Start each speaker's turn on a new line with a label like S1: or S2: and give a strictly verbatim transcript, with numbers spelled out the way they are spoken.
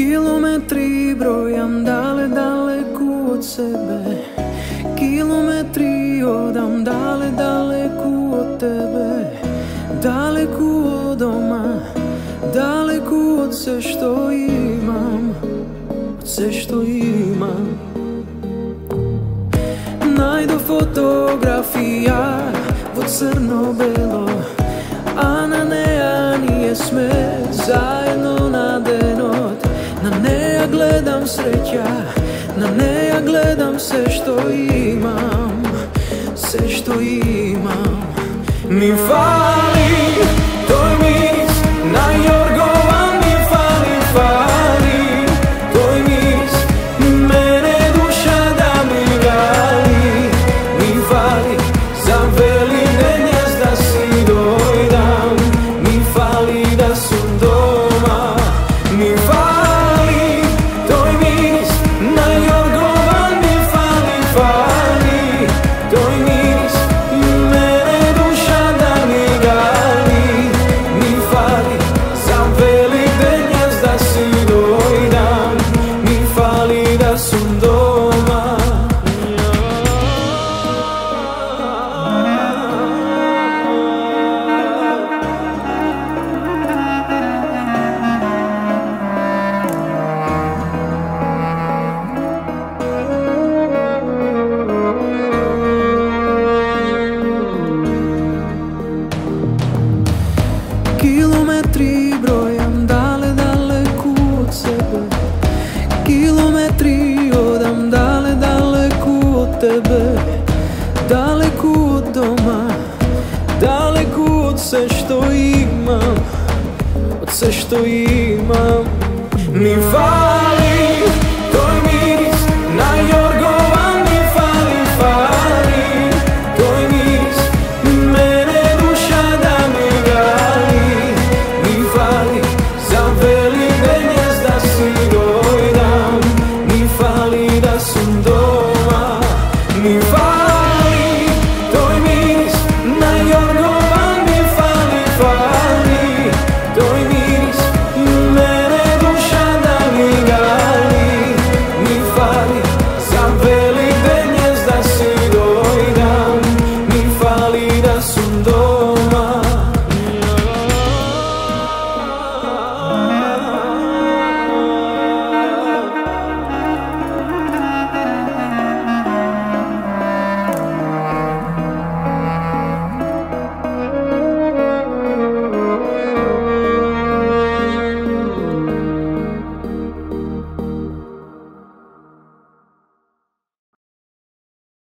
S1: Kilometri brojam dale, daleku od sebe. Kilometri odam dale, daleku od tebe. Daleku od doma, daleku od sve što imam, od sve što imam. Najdo fotografija vo crno-belo, a na neja nije sme zajedno na denot. Na neja gledam sreća, na neja gledam sve što imam, sve što imam. Mi fali tvoj mis, na Jorgova mi fali, fali tvoj mis, mene duša da mi gali. Mi fali za veline gnjezda si dojdam, mi fali da sam doma. Mi fali tvoj mis, na Jorgova mi fali, fali tvoj mis, mene duša da mi gali. Mi fali za veline gnjezda si dojdam, mi fali da sam doma. Kilometri brojam dale, daleku od sebe. Kilometri odam dale, daleku od tebe. Daleku od doma, daleku od sve što imam, od sve što imam. Mi fali tvoj mis, na Jorgova mi fali, fali tvoj mis, mene duša da mi gali. Mi fali za veline gnjezda si dojdam, mi fali da sam doma. Mi fali tvoj mis, na Jorgova mi fali, fali tvoj mis, mene duša da mi gali. Mi fali za veline gnjezda si dojdam, mi fali da sam doma.